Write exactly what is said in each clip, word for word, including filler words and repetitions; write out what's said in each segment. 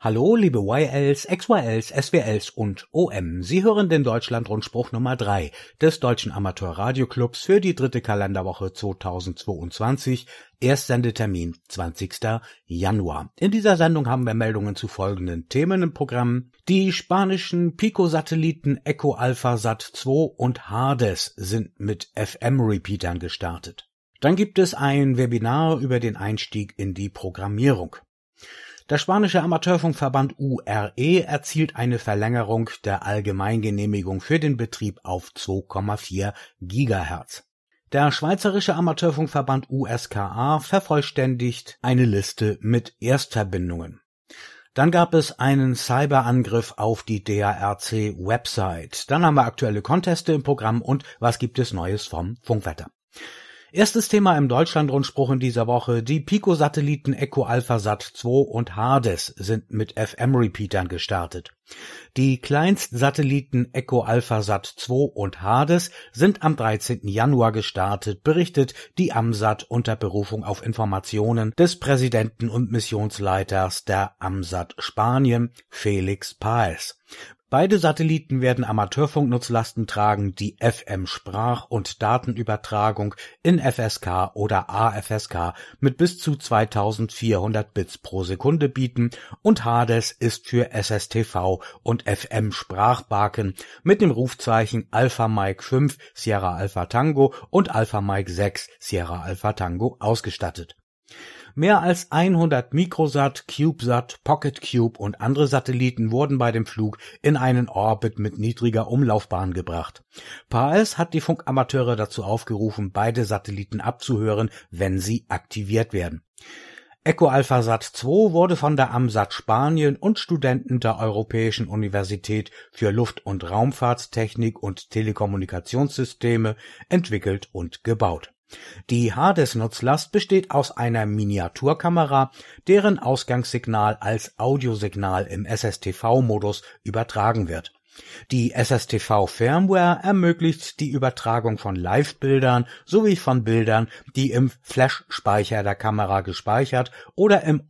Hallo, liebe Y Ls, X Y Ls, S W Ls und O M. Sie hören den Deutschlandrundspruch Nummer drei des Deutschen Amateur-Radio-Clubs für die dritte Kalenderwoche zweitausendzweiundzwanzig, Erstsendetermin zwanzigster Januar. In dieser Sendung haben wir Meldungen zu folgenden Themen im Programm. Die spanischen Pico-Satelliten Echo Alpha Sat zwei und Hades sind mit F M-Repeatern gestartet. Dann gibt es ein Webinar über den Einstieg in die Programmierung. Der spanische Amateurfunkverband U R E erzielt eine Verlängerung der Allgemeingenehmigung für den Betrieb auf zwei Komma vier Gigahertz. Der schweizerische Amateurfunkverband U S K A vervollständigt eine Liste mit Erstverbindungen. Dann gab es einen Cyberangriff auf die D A R C-Website. Dann haben wir aktuelle Conteste im Programm und was gibt es Neues vom Funkwetter. Erstes Thema im Deutschlandrundspruch in dieser Woche. Die Pico-Satelliten Echo Alpha Sat zwei und Hades sind mit F M-Repeatern gestartet. Die Kleinstsatelliten Echo Alpha Sat zwei und Hades sind am dreizehnten Januar gestartet, berichtet die AMSAT unter Berufung auf Informationen des Präsidenten und Missionsleiters der AMSAT Spanien, Felix Paez. Beide Satelliten werden Amateurfunknutzlasten tragen, die F M-Sprach- und Datenübertragung in F S K oder A F S K mit bis zu zweitausendvierhundert Bits pro Sekunde bieten und Hades ist für S S T V und F M-Sprachbarken mit dem Rufzeichen Alpha Mike fünf Sierra Alpha Tango und Alpha Mike sechs Sierra Alpha Tango ausgestattet. Mehr als hundert Microsat, CubeSat, Pocket Cube und andere Satelliten wurden bei dem Flug in einen Orbit mit niedriger Umlaufbahn gebracht. Paez hat die Funkamateure dazu aufgerufen, beide Satelliten abzuhören, wenn sie aktiviert werden. Echo Alpha Sat zwei wurde von der AMSAT Spanien und Studenten der Europäischen Universität für Luft- und Raumfahrtstechnik und Telekommunikationssysteme entwickelt und gebaut. Die Hades-Nutzlast besteht aus einer Miniaturkamera, deren Ausgangssignal als Audiosignal im S S T V-Modus übertragen wird. Die S S T V-Firmware ermöglicht die Übertragung von Live-Bildern sowie von Bildern, die im Flash-Speicher der Kamera gespeichert oder im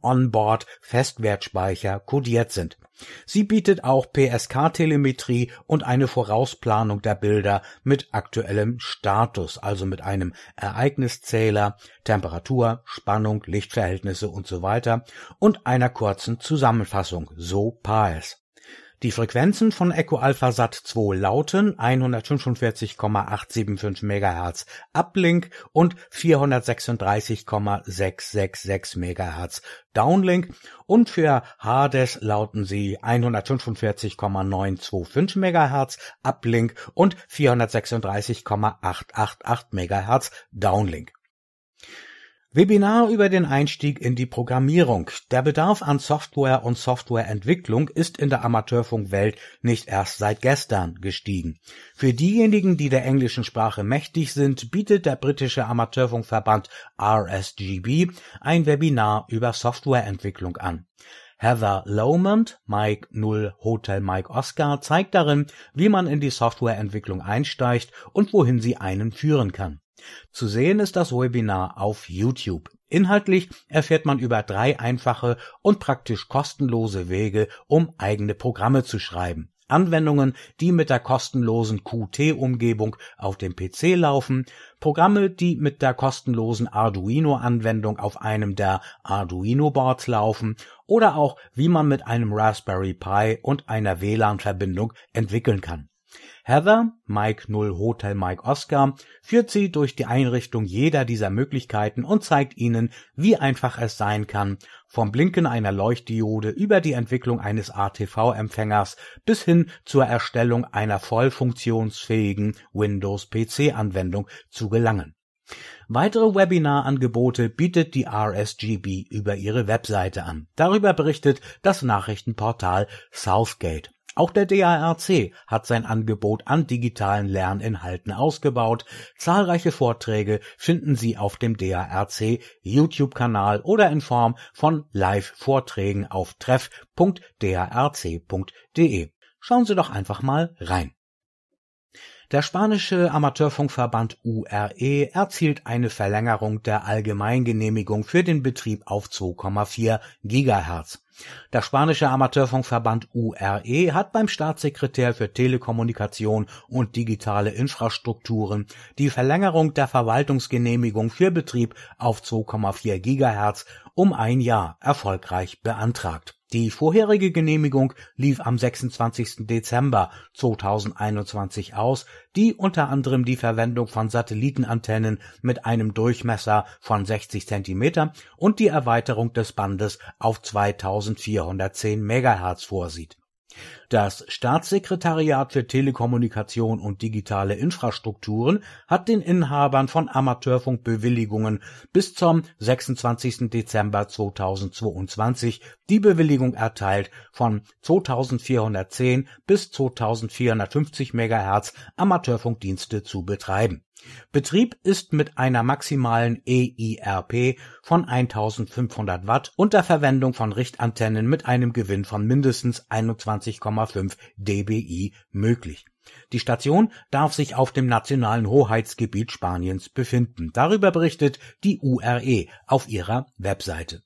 Onboard-Festwertspeicher kodiert sind. Sie bietet auch P S K-Telemetrie und eine Vorausplanung der Bilder mit aktuellem Status, also mit einem Ereigniszähler, Temperatur, Spannung, Lichtverhältnisse usw. und einer kurzen Zusammenfassung, so Paez. Die Frequenzen von Echo Alpha Sat zwei lauten hundertfünfundvierzig Komma achthundertfünfundsiebzig Megahertz Uplink und vierhundertsechsunddreißig Komma sechshundertsechsundsechzig Megahertz Downlink und für Hades lauten sie hundertfünfundvierzig Komma neunhundertfünfundzwanzig Megahertz Uplink und vierhundertsechsunddreißig Komma achthundertachtundachtzig Megahertz Downlink. Webinar über den Einstieg in die Programmierung. Der Bedarf an Software und Softwareentwicklung ist in der Amateurfunkwelt nicht erst seit gestern gestiegen. Für diejenigen, die der englischen Sprache mächtig sind, bietet der britische Amateurfunkverband R S G B ein Webinar über Softwareentwicklung an. Heather Lomond, Mike null Hotel Mike Oscar, zeigt darin, wie man in die Softwareentwicklung einsteigt und wohin sie einen führen kann. Zu sehen ist das Webinar auf YouTube. Inhaltlich erfährt man über drei einfache und praktisch kostenlose Wege, um eigene Programme zu schreiben. Anwendungen, die mit der kostenlosen Qt Umgebung auf dem P C laufen, Programme, die mit der kostenlosen Arduino-Anwendung auf einem der Arduino-Boards laufen oder auch, wie man mit einem Raspberry Pi und einer W L A N-Verbindung entwickeln kann. Heather, Mike null Hotel Mike Oscar, führt Sie durch die Einrichtung jeder dieser Möglichkeiten und zeigt Ihnen, wie einfach es sein kann, vom Blinken einer Leuchtdiode über die Entwicklung eines A T V-Empfängers bis hin zur Erstellung einer voll funktionsfähigen Windows-P C-Anwendung zu gelangen. Weitere Webinarangebote bietet die R S G B über ihre Webseite an. Darüber berichtet das Nachrichtenportal Southgate. Auch der D A R C hat sein Angebot an digitalen Lerninhalten ausgebaut. Zahlreiche Vorträge finden Sie auf dem D A R C YouTube-Kanal oder in Form von Live-Vorträgen auf treff punkt d a r c punkt d e. Schauen Sie doch einfach mal rein. Der spanische Amateurfunkverband U R E erzielt eine Verlängerung der Allgemeingenehmigung für den Betrieb auf zwei Komma vier Gigahertz. Der spanische Amateurfunkverband U R E hat beim Staatssekretär für Telekommunikation und digitale Infrastrukturen die Verlängerung der Verwaltungsgenehmigung für Betrieb auf zwei Komma vier Gigahertz um ein Jahr erfolgreich beantragt. Die vorherige Genehmigung lief am sechsundzwanzigsten Dezember zweitausendeinundzwanzig aus, die unter anderem die Verwendung von Satellitenantennen mit einem Durchmesser von sechzig Zentimeter und die Erweiterung des Bandes auf zweitausendvierhundertzehn Megahertz vorsieht. Das Staatssekretariat für Telekommunikation und digitale Infrastrukturen hat den Inhabern von Amateurfunkbewilligungen bis zum sechsundzwanzigsten Dezember zweitausendzweiundzwanzig die Bewilligung erteilt, von zweitausendvierhundertzehn bis zweitausendvierhundertfünfzig Megahertz Amateurfunkdienste zu betreiben. Betrieb ist mit einer maximalen E I R P von eintausendfünfhundert Watt unter Verwendung von Richtantennen mit einem Gewinn von mindestens einundzwanzig Komma fünf dBi möglich. Die Station darf sich auf dem nationalen Hoheitsgebiet Spaniens befinden. Darüber berichtet die U R E auf ihrer Webseite.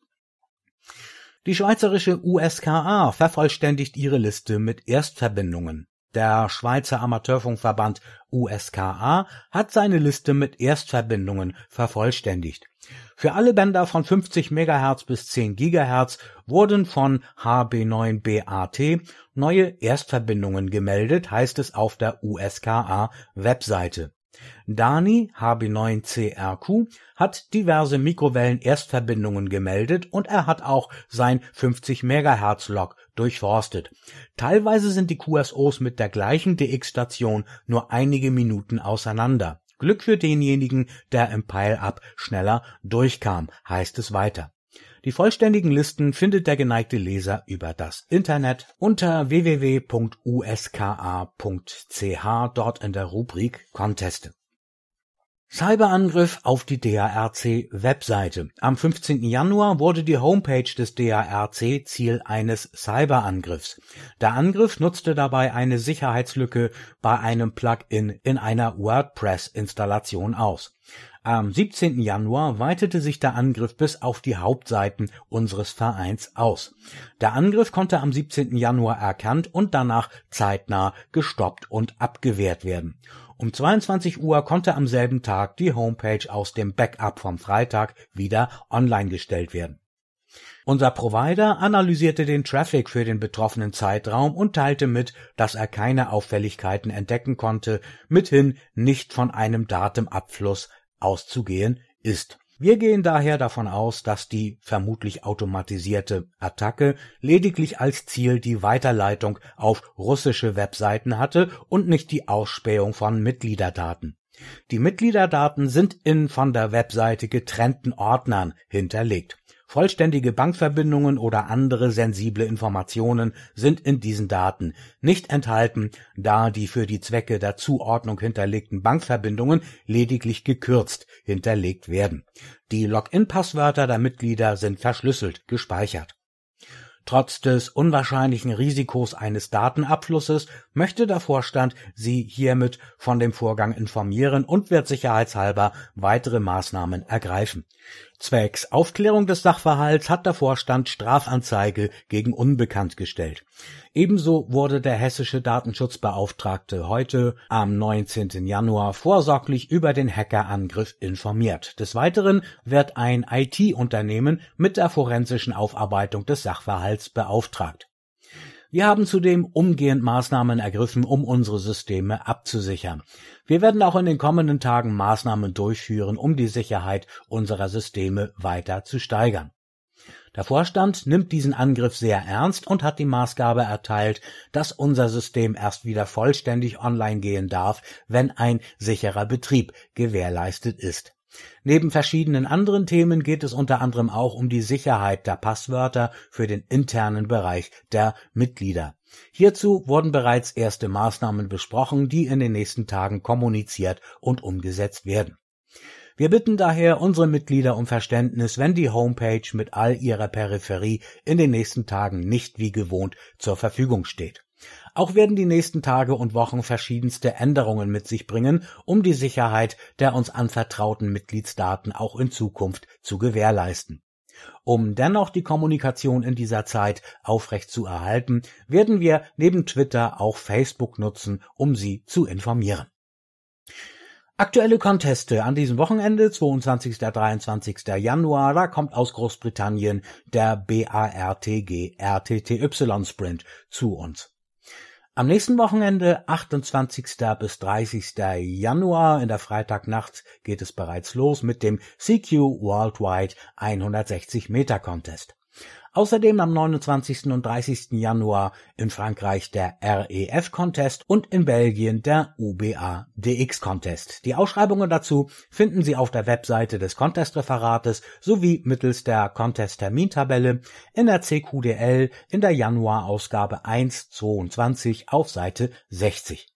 Die schweizerische U S K A vervollständigt ihre Liste mit Erstverbindungen. Der Schweizer Amateurfunkverband U S K A hat seine Liste mit Erstverbindungen vervollständigt. Für alle Bänder von fünfzig Megahertz bis zehn Gigahertz wurden von H B neun B A T neue Erstverbindungen gemeldet, heißt es auf der U S K A-Webseite. Dani H B neun C R Q hat diverse Mikrowellen-Erstverbindungen gemeldet und er hat auch sein fünfzig Megahertz Log durchforstet. Teilweise sind die Q S Os mit der gleichen D X-Station nur einige Minuten auseinander. Glück für denjenigen, der im Pile-Up schneller durchkam, heißt es weiter. Die vollständigen Listen findet der geneigte Leser über das Internet unter w w w punkt u s k a punkt c h, dort in der Rubrik Conteste. Cyberangriff auf die D A R C-Webseite. Am fünfzehnten Januar wurde die Homepage des D A R C Ziel eines Cyberangriffs. Der Angriff nutzte dabei eine Sicherheitslücke bei einem Plugin in einer WordPress-Installation aus. Am siebzehnten Januar weitete sich der Angriff bis auf die Hauptseiten unseres Vereins aus. Der Angriff konnte am siebzehnten Januar erkannt und danach zeitnah gestoppt und abgewehrt werden. Um zweiundzwanzig Uhr konnte am selben Tag die Homepage aus dem Backup vom Freitag wieder online gestellt werden. Unser Provider analysierte den Traffic für den betroffenen Zeitraum und teilte mit, dass er keine Auffälligkeiten entdecken konnte, mithin nicht von einem Datenabfluss auszugehen ist. Wir gehen daher davon aus, dass die vermutlich automatisierte Attacke lediglich als Ziel die Weiterleitung auf russische Webseiten hatte und nicht die Ausspähung von Mitgliederdaten. Die Mitgliederdaten sind in von der Webseite getrennten Ordnern hinterlegt. Vollständige Bankverbindungen oder andere sensible Informationen sind in diesen Daten nicht enthalten, da die für die Zwecke der Zuordnung hinterlegten Bankverbindungen lediglich gekürzt hinterlegt werden. Die Login-Passwörter der Mitglieder sind verschlüsselt gespeichert. Trotz des unwahrscheinlichen Risikos eines Datenabflusses möchte der Vorstand Sie hiermit von dem Vorgang informieren und wird sicherheitshalber weitere Maßnahmen ergreifen. Zwecks Aufklärung des Sachverhalts hat der Vorstand Strafanzeige gegen Unbekannt gestellt. Ebenso wurde der hessische Datenschutzbeauftragte heute am neunzehnten Januar vorsorglich über den Hackerangriff informiert. Des Weiteren wird ein I T-Unternehmen mit der forensischen Aufarbeitung des Sachverhalts beauftragt. Wir haben zudem umgehend Maßnahmen ergriffen, um unsere Systeme abzusichern. Wir werden auch in den kommenden Tagen Maßnahmen durchführen, um die Sicherheit unserer Systeme weiter zu steigern. Der Vorstand nimmt diesen Angriff sehr ernst und hat die Maßgabe erteilt, dass unser System erst wieder vollständig online gehen darf, wenn ein sicherer Betrieb gewährleistet ist. Neben verschiedenen anderen Themen geht es unter anderem auch um die Sicherheit der Passwörter für den internen Bereich der Mitglieder. Hierzu wurden bereits erste Maßnahmen besprochen, die in den nächsten Tagen kommuniziert und umgesetzt werden. Wir bitten daher unsere Mitglieder um Verständnis, wenn die Homepage mit all ihrer Peripherie in den nächsten Tagen nicht wie gewohnt zur Verfügung steht. Auch werden die nächsten Tage und Wochen verschiedenste Änderungen mit sich bringen, um die Sicherheit der uns anvertrauten Mitgliedsdaten auch in Zukunft zu gewährleisten. Um dennoch die Kommunikation in dieser Zeit aufrecht zu erhalten, werden wir neben Twitter auch Facebook nutzen, um Sie zu informieren. Aktuelle Conteste an diesem Wochenende, zweiundzwanzigsten bis dreiundzwanzigsten Januar, da kommt aus Großbritannien der B A R T G R T T Y Sprint zu uns. Am nächsten Wochenende, achtundzwanzigsten bis dreißigsten Januar, in der Freitagnacht geht es bereits los mit dem C Q Worldwide hundertsechzig Meter Contest. Außerdem am neunundzwanzigsten und dreißigsten Januar in Frankreich der R E F Contest und in Belgien der U B A D X Contest. Die Ausschreibungen dazu finden Sie auf der Webseite des Contest-Referates sowie mittels der Contest-Termintabelle in der C Q D L in der Januarausgabe eins zweiundzwanzig auf Seite sechzig.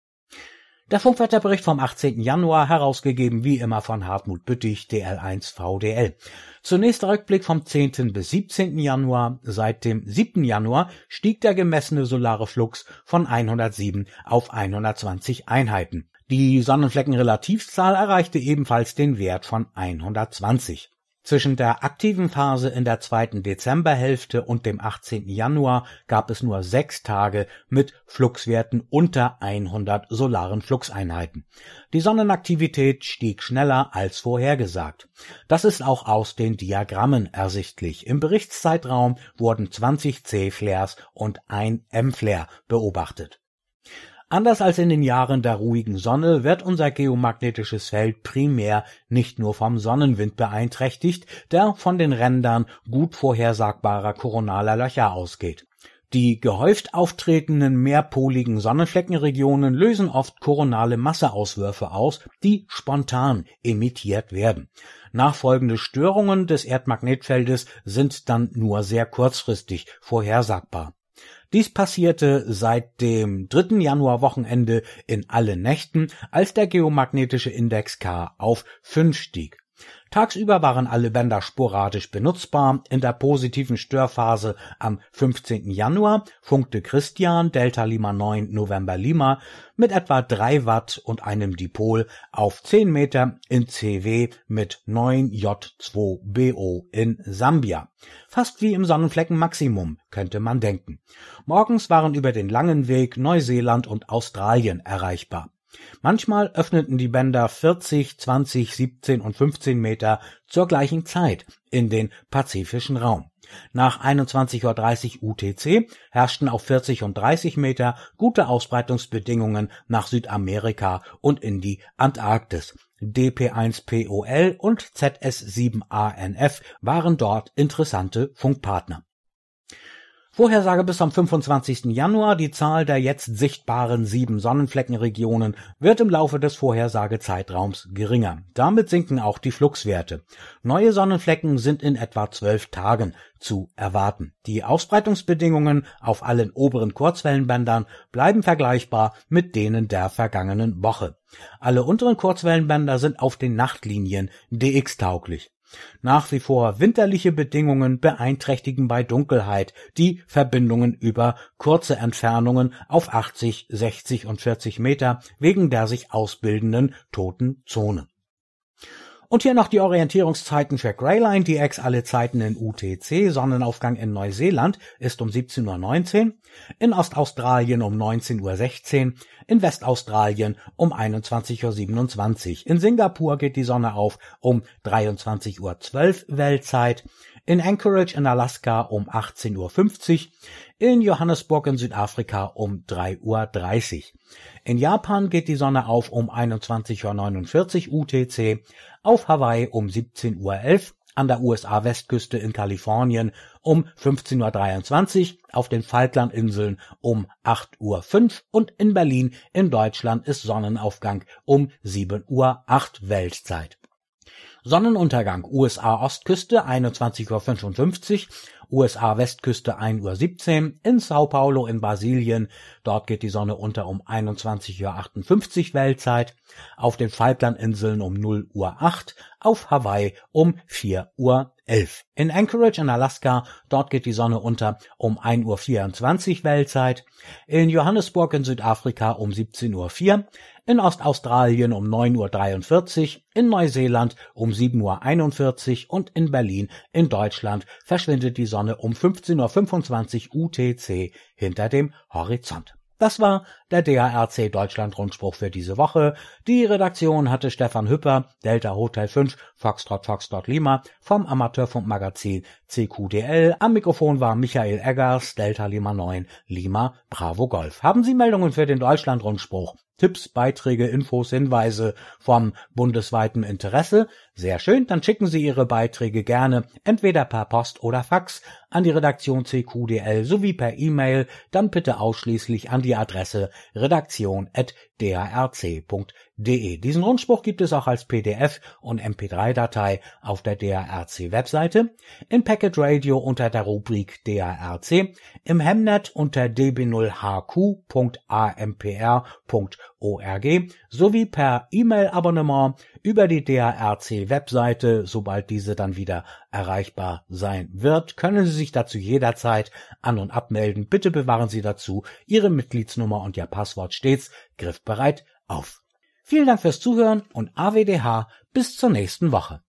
Der Funkwetterbericht vom achtzehnten Januar, herausgegeben wie immer von Hartmut Büttich, D L eins V D L. Zunächst der Rückblick vom zehnten bis siebzehnten Januar. Seit dem siebten Januar stieg der gemessene solare Flux von hundertsieben auf hundertzwanzig Einheiten. Die Sonnenfleckenrelativzahl erreichte ebenfalls den Wert von hundertzwanzig. Zwischen der aktiven Phase in der zweiten Dezemberhälfte und dem achtzehnten Januar gab es nur sechs Tage mit Fluxwerten unter hundert solaren Fluxeinheiten. Die Sonnenaktivität stieg schneller als vorhergesagt. Das ist auch aus den Diagrammen ersichtlich. Im Berichtszeitraum wurden zwanzig C-Flares und ein M-Flare beobachtet. Anders als in den Jahren der ruhigen Sonne wird unser geomagnetisches Feld primär nicht nur vom Sonnenwind beeinträchtigt, der von den Rändern gut vorhersagbarer koronaler Löcher ausgeht. Die gehäuft auftretenden mehrpoligen Sonnenfleckenregionen lösen oft koronale Masseauswürfe aus, die spontan emittiert werden. Nachfolgende Störungen des Erdmagnetfeldes sind dann nur sehr kurzfristig vorhersagbar. Dies passierte seit dem dritten Januarwochenende in allen Nächten, als der geomagnetische Index K auf fünf stieg. Tagsüber waren alle Bänder sporadisch benutzbar. In der positiven Störphase am fünfzehnten Januar funkte Christian Delta Lima neun November Lima mit etwa drei Watt und einem Dipol auf zehn Meter in C W mit neun J zwei B O in Sambia. Fast wie im Sonnenfleckenmaximum, könnte man denken. Morgens waren über den langen Weg Neuseeland und Australien erreichbar. Manchmal öffneten die Bänder vierzig, zwanzig, siebzehn und fünfzehn Meter zur gleichen Zeit in den pazifischen Raum. Nach einundzwanzig Uhr dreißig U T C herrschten auf vierzig und dreißig Meter gute Ausbreitungsbedingungen nach Südamerika und in die Antarktis. D P eins P O L und Z S sieben A N F waren dort interessante Funkpartner. Vorhersage bis am fünfundzwanzigsten Januar. Die Zahl der jetzt sichtbaren sieben Sonnenfleckenregionen wird im Laufe des Vorhersagezeitraums geringer. Damit sinken auch die Fluxwerte. Neue Sonnenflecken sind in etwa zwölf Tagen zu erwarten. Die Ausbreitungsbedingungen auf allen oberen Kurzwellenbändern bleiben vergleichbar mit denen der vergangenen Woche. Alle unteren Kurzwellenbänder sind auf den Nachtlinien D X-tauglich. Nach wie vor winterliche Bedingungen beeinträchtigen bei Dunkelheit die Verbindungen über kurze Entfernungen auf achtzig, sechzig und vierzig Meter wegen der sich ausbildenden toten Zone. Und hier noch die Orientierungszeiten für Greyline D X, alle Zeiten in U T C. Sonnenaufgang in Neuseeland ist um siebzehn Uhr neunzehn, in Ostaustralien um neunzehn Uhr sechzehn, in Westaustralien um einundzwanzig Uhr siebenundzwanzig. In Singapur geht die Sonne auf um dreiundzwanzig Uhr zwölf Weltzeit, in Anchorage in Alaska um achtzehn Uhr fünfzig, in Johannesburg in Südafrika um drei Uhr dreißig. In Japan geht die Sonne auf um einundzwanzig Uhr neunundvierzig U T C, auf Hawaii um siebzehn Uhr elf, an der U S A-Westküste in Kalifornien um fünfzehn Uhr dreiundzwanzig, auf den Falklandinseln um acht Uhr fünf und in Berlin in Deutschland ist Sonnenaufgang um sieben Uhr acht Weltzeit. Sonnenuntergang U S A-Ostküste einundzwanzig Uhr fünfundfünfzig, U S A-Westküste ein Uhr siebzehn, in Sao Paulo in Brasilien, dort geht die Sonne unter um einundzwanzig Uhr achtundfünfzig Weltzeit, auf den Falklandinseln um null Uhr acht, auf Hawaii um vier Uhr elf. In Anchorage in Alaska, dort geht die Sonne unter um ein Uhr vierundzwanzig Weltzeit. In Johannesburg in Südafrika um siebzehn Uhr vier. In Ostaustralien um neun Uhr dreiundvierzig. In Neuseeland um sieben Uhr einundvierzig. Und in Berlin in Deutschland verschwindet die Sonne um fünfzehn Uhr fünfundzwanzig U T C hinter dem Horizont. Das war der D A R C Deutschland-Rundspruch für diese Woche. Die Redaktion hatte Stefan Hüpper, Delta Hotel fünf, Foxtrot Foxtrot Lima, vom Amateurfunkmagazin C Q D L. Am Mikrofon war Michael Eggers, Delta Lima neun, Lima Bravo Golf. Haben Sie Meldungen für den Deutschland-Rundspruch? Tipps, Beiträge, Infos, Hinweise vom bundesweiten Interesse? Sehr schön, dann schicken Sie Ihre Beiträge gerne entweder per Post oder Fax an die Redaktion C Q D L sowie per E-Mail, dann bitte ausschließlich an die Adresse redaktion at d a r c punkt d e. Diesen Rundspruch gibt es auch als P D F und M P drei Datei auf der D A R C Webseite, in Packet Radio unter der Rubrik D A R C, im Hemnet unter d b null h q punkt a m p r punkt org sowie per E-Mail-Abonnement über die D A R C Webseite. Sobald diese dann wieder erreichbar sein wird, können Sie sich dazu jederzeit an- und abmelden. Bitte bewahren Sie dazu Ihre Mitgliedsnummer und Ihr Passwort stets griffbereit auf. Vielen Dank fürs Zuhören und A W D H bis zur nächsten Woche.